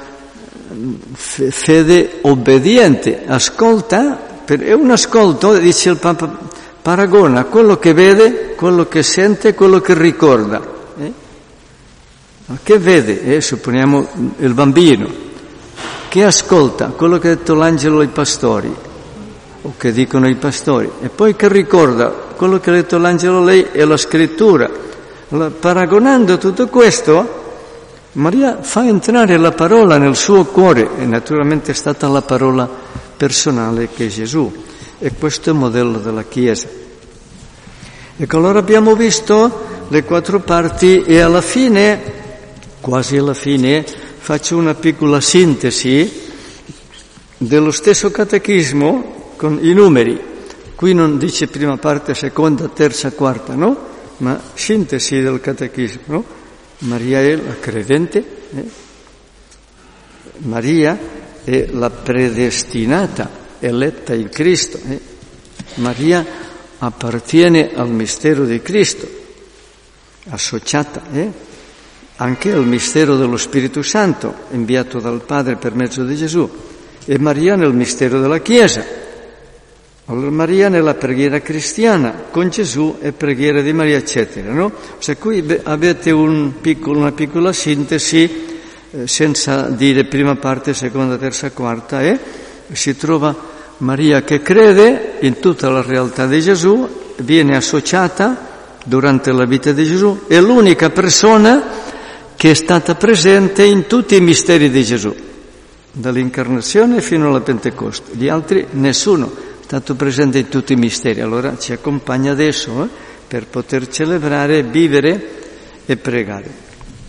fede obbediente, ascolta. È un ascolto, dice il Papa, paragona quello che vede, quello che sente, quello che ricorda. Che vede? Supponiamo il bambino. Che ascolta? Quello che ha detto l'angelo ai pastori, o che dicono i pastori. E poi che ricorda? Quello che ha detto l'angelo a lei è la scrittura. Allora, paragonando tutto questo, Maria fa entrare la parola nel suo cuore, e naturalmente è stata la parola personale che è Gesù, e questo è il modello della Chiesa. Ecco, allora abbiamo visto le 4 parti e alla fine, quasi alla fine, faccio una piccola sintesi dello stesso catechismo con i numeri. Qui non dice prima parte, seconda, terza, quarta, no? Ma sintesi del catechismo, no? Maria è la credente, Maria è la predestinata, eletta in Cristo. Maria appartiene al mistero di Cristo, associata anche al mistero dello Spirito Santo, inviato dal Padre per mezzo di Gesù, e Maria nel mistero della Chiesa. Allora Maria nella preghiera cristiana, con Gesù e preghiera di Maria, eccetera, no? Se qui avete una piccola sintesi, senza dire prima parte, seconda, terza, quarta, si trova Maria che crede in tutta la realtà di Gesù, viene associata durante la vita di Gesù, è l'unica persona che è stata presente in tutti i misteri di Gesù, dall'incarnazione fino alla Pentecoste. Gli altri, nessuno è stato presente in tutti i misteri. Allora ci accompagna adesso per poter celebrare, vivere e pregare.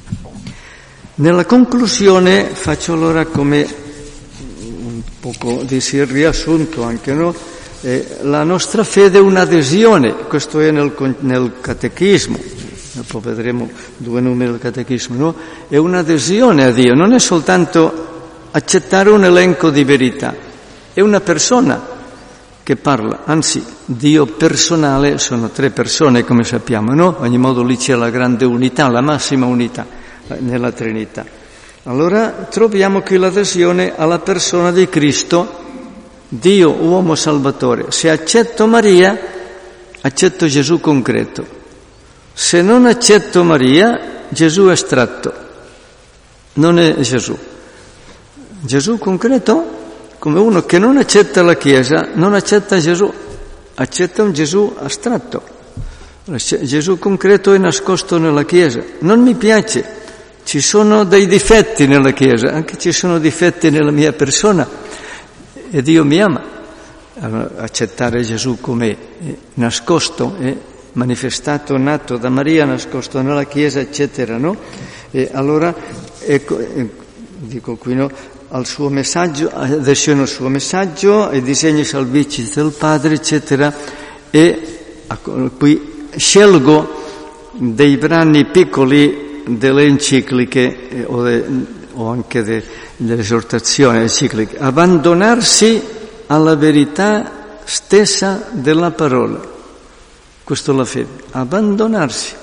Nella conclusione faccio allora come un poco di riassunto anche, no? La nostra fede è un'adesione, questo è nel catechismo, dopo vedremo 2 numeri del catechismo, no? È un'adesione a Dio, non è soltanto accettare un elenco di verità, è una persona che parla, anzi Dio personale sono 3 persone come sappiamo, no? A ogni modo lì c'è la grande unità, la massima unità nella Trinità. Allora troviamo qui l'adesione alla persona di Cristo, Dio, uomo salvatore. Se accetto Maria, accetto Gesù concreto. Se non accetto Maria, Gesù astratto. Non è Gesù. Gesù concreto, come uno che non accetta la Chiesa, non accetta Gesù, accetta un Gesù astratto. Gesù concreto è nascosto nella Chiesa. Non mi piace. Ci sono dei difetti nella Chiesa, anche ci sono difetti nella mia persona. E Dio mi ama. Allora, accettare Gesù come nascosto, manifestato, nato da Maria, nascosto nella Chiesa, eccetera, no? E allora, ecco, dico qui, no? Al suo messaggio, adesione al suo messaggio, ai disegni salvifici del Padre, eccetera, e qui scelgo dei brani piccoli delle encicliche o anche delle esortazioni encicliche. Abbandonarsi alla verità stessa della parola. Questo è la fede. Abbandonarsi.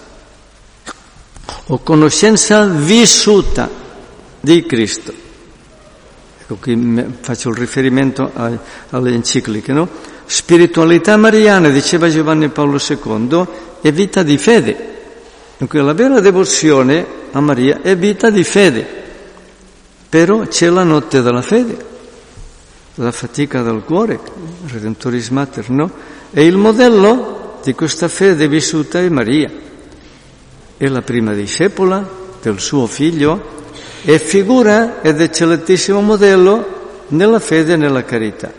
O conoscenza vissuta di Cristo. Ecco, qui faccio il riferimento alle encicliche, no? Spiritualità mariana, diceva Giovanni Paolo II, è vita di fede. Dunque la vera devozione a Maria è vita di fede, però c'è la notte della fede, la fatica del cuore, Redemptoris Mater, no? E il modello di questa fede vissuta è Maria, è la prima discepola del suo figlio, è figura ed eccellentissimo modello nella fede e nella carità.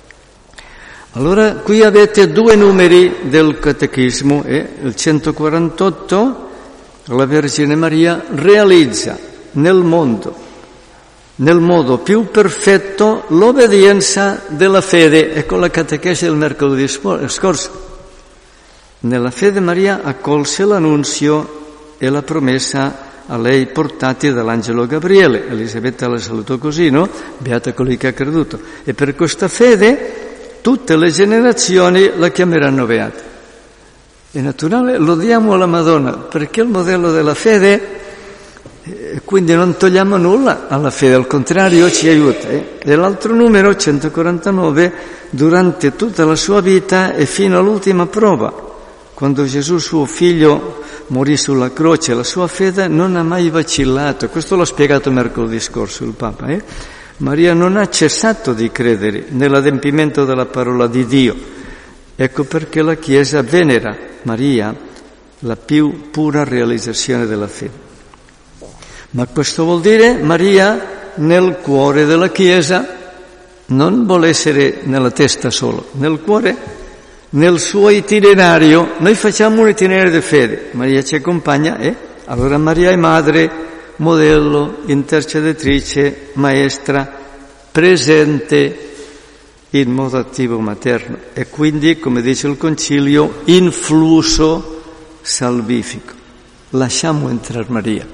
Allora qui avete 2 numeri del catechismo, il 148, la Vergine Maria realizza nel mondo, nel modo più perfetto, l'obbedienza della fede. Ecco la catechesi del mercoledì scorso. Nella fede Maria accolse l'annunzio e la promessa a lei portati dall'angelo Gabriele. Elisabetta la salutò così, no? Beata colui che ha creduto. E per questa fede tutte le generazioni la chiameranno beata. È naturale, lodiamo la Madonna, perché è il modello della fede, quindi non togliamo nulla alla fede, al contrario ci aiuta. E l'altro numero, 149, durante tutta la sua vita e fino all'ultima prova, quando Gesù suo figlio morì sulla croce, la sua fede non ha mai vacillato. Questo l'ho spiegato mercoledì scorso il Papa. Maria non ha cessato di credere nell'adempimento della parola di Dio. Ecco perché la Chiesa venera Maria, la più pura realizzazione della fede. Ma questo vuol dire Maria nel cuore della Chiesa, non vuole essere nella testa solo, nel cuore, nel suo itinerario. Noi facciamo un itinerario di fede, Maria ci accompagna allora Maria è madre, modello, interceditrice, maestra, presente in modo attivo materno e quindi, come dice il Concilio, influsso salvifico. Lasciamo entrare Maria.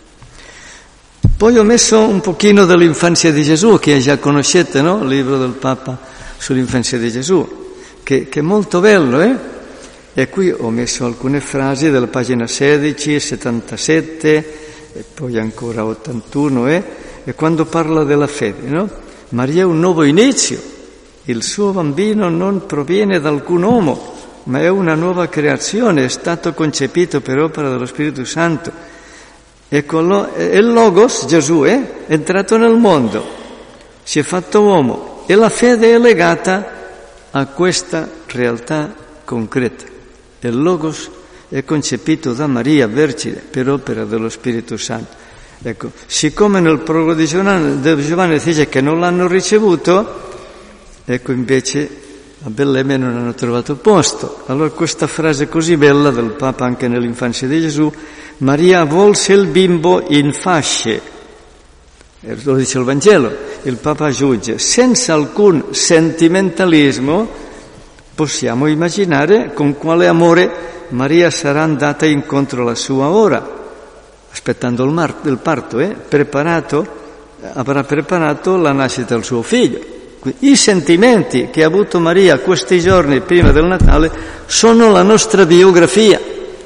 Poi ho messo un pochino dell'infanzia di Gesù, che già conoscete, no? Il libro del Papa sull'infanzia di Gesù, che è molto bello, E qui ho messo alcune frasi della pagina 16, 77 e poi ancora 81, E quando parla della fede, no? Maria è un nuovo inizio. Il suo bambino non proviene da alcun uomo, ma è una nuova creazione, è stato concepito per opera dello Spirito Santo. Ecco, il Logos, Gesù, è entrato nel mondo, si è fatto uomo e la fede è legata a questa realtà concreta. Il Logos è concepito da Maria Vergine per opera dello Spirito Santo. Ecco, siccome nel prologo di Giovanni dice che non l'hanno ricevuto, ecco invece a Betlemme non hanno trovato posto. Allora questa frase così bella del Papa anche nell'infanzia di Gesù: Maria volse il bimbo in fasce, lo dice il Vangelo, il Papa aggiunge, senza alcun sentimentalismo possiamo immaginare con quale amore Maria sarà andata incontro alla sua ora, aspettando il parto, avrà preparato la nascita del suo figlio. I sentimenti che ha avuto Maria questi giorni prima del Natale sono la nostra biografia,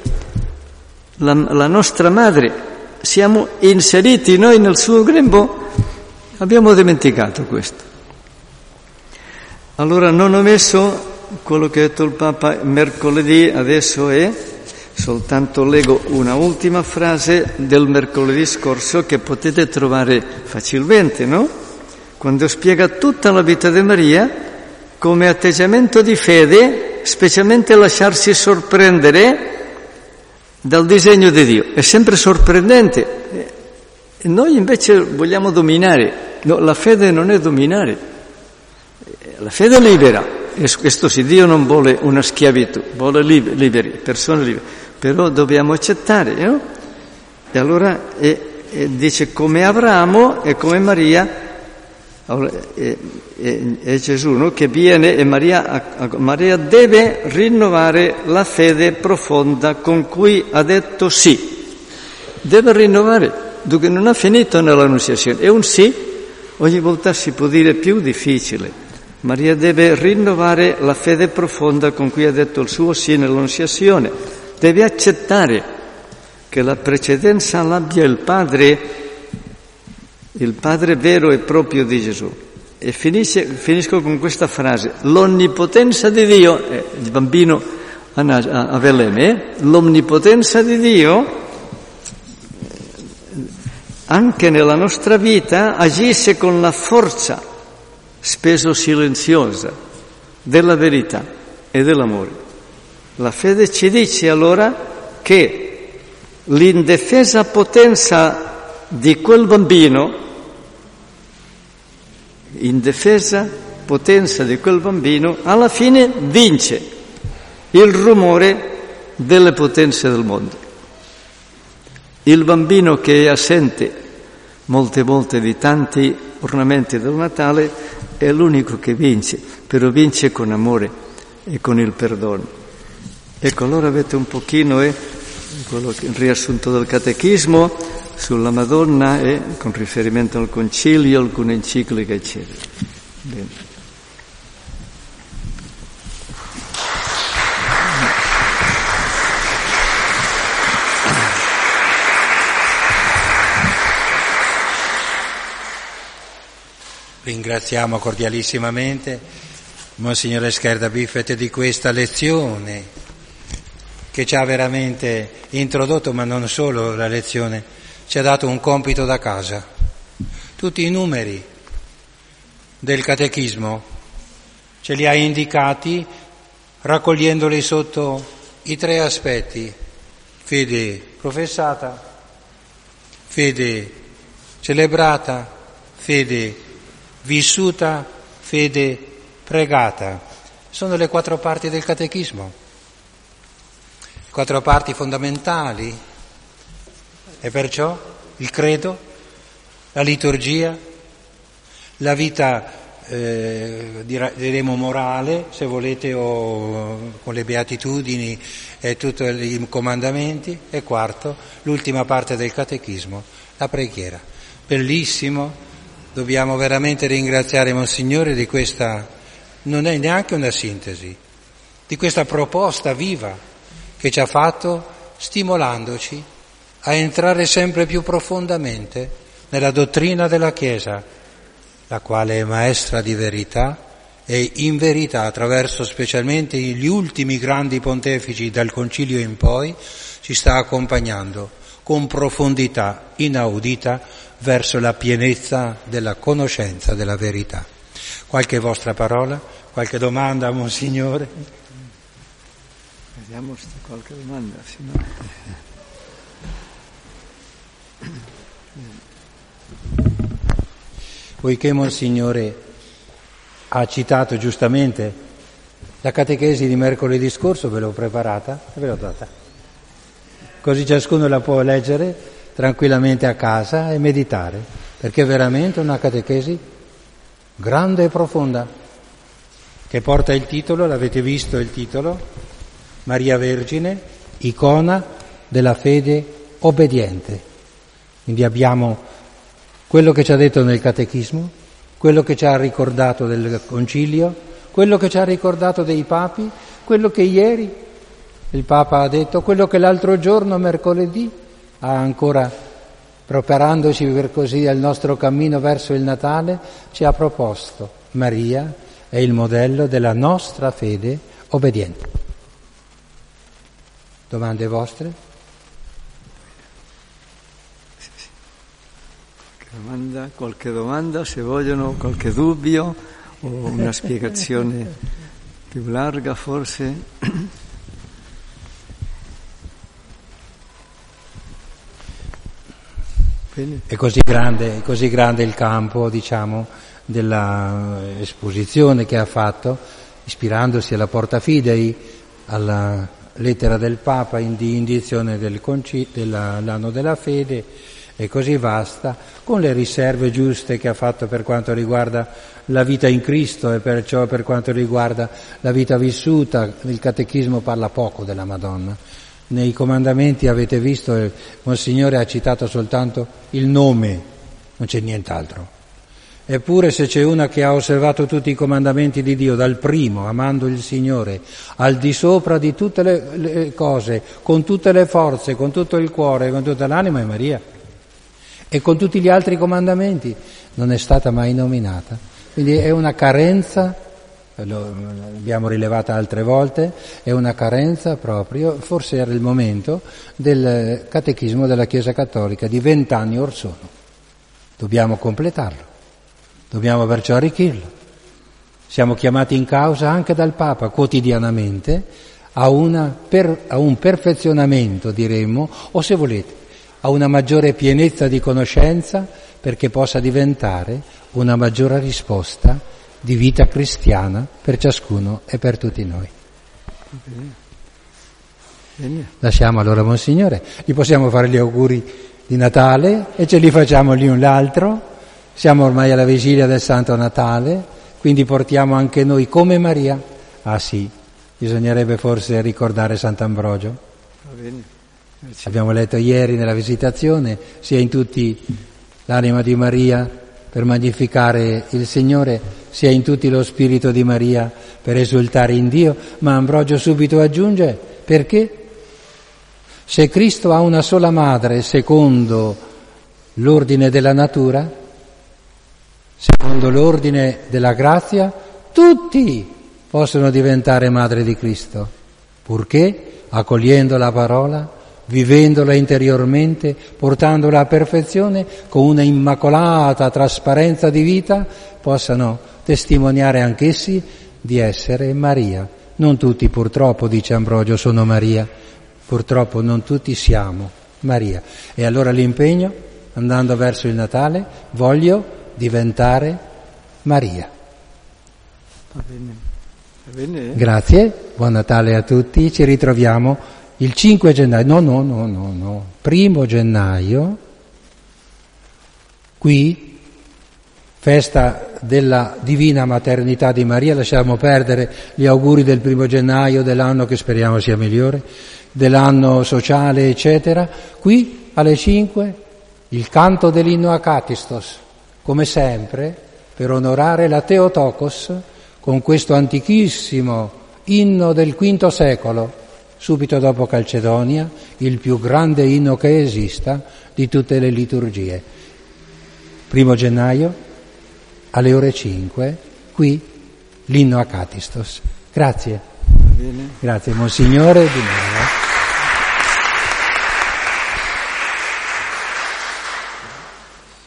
la nostra madre. Siamo inseriti noi nel suo grembo, abbiamo dimenticato questo. Allora non ho messo quello che ha detto il Papa mercoledì, adesso soltanto leggo una ultima frase del mercoledì scorso che potete trovare facilmente, no? Quando spiega tutta la vita di Maria come atteggiamento di fede, specialmente lasciarsi sorprendere dal disegno di Dio. È sempre sorprendente. Noi invece vogliamo dominare. No, la fede non è dominare. La fede libera. Questo sì, Dio non vuole una schiavitù, vuole liberi, persone libere. Però dobbiamo accettare, no? E allora dice come Abramo e come Maria. È Gesù, no? Che viene e Maria deve rinnovare la fede profonda con cui ha detto sì. Deve rinnovare, dunque non ha finito nell'annunciazione. È un sì, ogni volta si può dire più difficile. Maria deve rinnovare la fede profonda con cui ha detto il suo sì nell'annunciazione. Deve accettare che la precedenza l'abbia il Padre vero e proprio di Gesù. E finisco con questa frase: l'onnipotenza di Dio, il bambino a Betlemme, l'onnipotenza di Dio anche nella nostra vita agisce con la forza spesso silenziosa della verità e dell'amore. La fede ci dice allora che l'indefesa potenza di quel bambino, indefesa potenza di quel bambino, alla fine vince il rumore delle potenze del mondo. Il bambino che è assente molte volte di tanti ornamenti del Natale è l'unico che vince, però vince con amore e con il perdono. Ecco, allora avete un pochino il riassunto del catechismo sulla Madonna e con riferimento al concilio, alcune encicliche, eccetera. Bene. Ringraziamo cordialissimamente Monsignore Scherda Biffet di questa lezione che ci ha veramente introdotto, ma non solo la lezione, ci ha dato un compito da casa. Tutti i numeri del catechismo ce li ha indicati raccogliendoli sotto i 3 aspetti: fede professata, fede celebrata, fede vissuta, fede pregata. Sono le 4 parti del catechismo, 4 parti fondamentali, e perciò il credo, la liturgia, la vita diremo morale, se volete, o con le beatitudini e tutti i comandamenti, e 4, l'ultima parte del catechismo, la preghiera. Bellissimo. Dobbiamo veramente ringraziare Monsignore di questa, non è neanche una sintesi, di questa proposta viva che ci ha fatto, stimolandoci a entrare sempre più profondamente nella dottrina della Chiesa, la quale è maestra di verità e in verità, attraverso specialmente gli ultimi grandi pontefici dal Concilio in poi, ci sta accompagnando con profondità inaudita verso la pienezza della conoscenza della verità. Qualche vostra parola? Qualche domanda a Monsignore? Vediamo se c'è qualche domanda, se no. Poiché Monsignore ha citato giustamente la catechesi di mercoledì scorso, ve l'ho preparata e ve l'ho data. Così ciascuno la può leggere tranquillamente a casa e meditare, perché è veramente una catechesi grande e profonda, che porta il titolo, l'avete visto il titolo, Maria Vergine, icona della fede obbediente. Quindi abbiamo quello che ci ha detto nel catechismo, quello che ci ha ricordato del concilio, quello che ci ha ricordato dei papi, quello che ieri il Papa ha detto, quello che l'altro giorno, mercoledì, ha ancora, preparandoci per così al nostro cammino verso il Natale, ci ha proposto. Maria è il modello della nostra fede obbediente. Domande vostre? Qualche domanda, se vogliono, qualche dubbio o una spiegazione più larga forse. Bene. È così grande il campo, diciamo, della esposizione che ha fatto, ispirandosi alla Porta Fidei, alla lettera del Papa di indizione dell'anno della fede, è così vasta, con le riserve giuste che ha fatto per quanto riguarda la vita in Cristo e perciò per quanto riguarda la vita vissuta. Il Catechismo parla poco della Madonna. Nei comandamenti avete visto, il Monsignore ha citato soltanto il nome, non c'è nient'altro. Eppure se c'è una che ha osservato tutti i comandamenti di Dio, dal primo, amando il Signore, al di sopra di tutte le cose, con tutte le forze, con tutto il cuore, con tutta l'anima, è Maria. E con tutti gli altri comandamenti non è stata mai nominata. Quindi è una carenza, l'abbiamo rilevata altre volte, è una carenza proprio, forse era il momento del catechismo della Chiesa Cattolica di 20 anni or sono. Dobbiamo completarlo, dobbiamo perciò arricchirlo. Siamo chiamati in causa anche dal Papa quotidianamente a un perfezionamento, diremmo, o se volete, a una maggiore pienezza di conoscenza, perché possa diventare una maggiore risposta di vita cristiana per ciascuno e per tutti noi. Bene. Lasciamo allora Monsignore, gli possiamo fare gli auguri di Natale e ce li facciamo l'un l'altro. Siamo ormai alla vigilia del Santo Natale, quindi portiamo anche noi come Maria. Ah sì, bisognerebbe forse ricordare Sant'Ambrogio. Va bene. Abbiamo letto ieri nella visitazione, sia in tutti l'anima di Maria per magnificare il Signore, sia in tutti lo Spirito di Maria per esultare in Dio, ma Ambrogio subito aggiunge, perché se Cristo ha una sola madre secondo l'ordine della natura, secondo l'ordine della grazia, tutti possono diventare madre di Cristo, purché accogliendo la parola, vivendola interiormente, portandola a perfezione, con una immacolata trasparenza di vita, possano testimoniare anch'essi di essere Maria. Non tutti purtroppo, dice Ambrogio, sono Maria, purtroppo non tutti siamo Maria. E allora l'impegno, andando verso il Natale, voglio diventare Maria. Va bene. Va bene. Grazie, buon Natale a tutti, ci ritroviamo il 5 gennaio, no, 1 gennaio, qui, festa della Divina Maternità di Maria. Lasciamo perdere gli auguri del 1 gennaio, dell'anno che speriamo sia migliore, dell'anno sociale, eccetera. Qui, alle 5, il canto dell'inno a Catistos, come sempre, per onorare la Theotokos, con questo antichissimo inno del V secolo, subito dopo Calcedonia, il più grande inno che esista di tutte le liturgie. 1 gennaio, alle ore 5, qui l'inno a Catistos. Grazie. Va bene. Grazie, Monsignore. Di nuovo.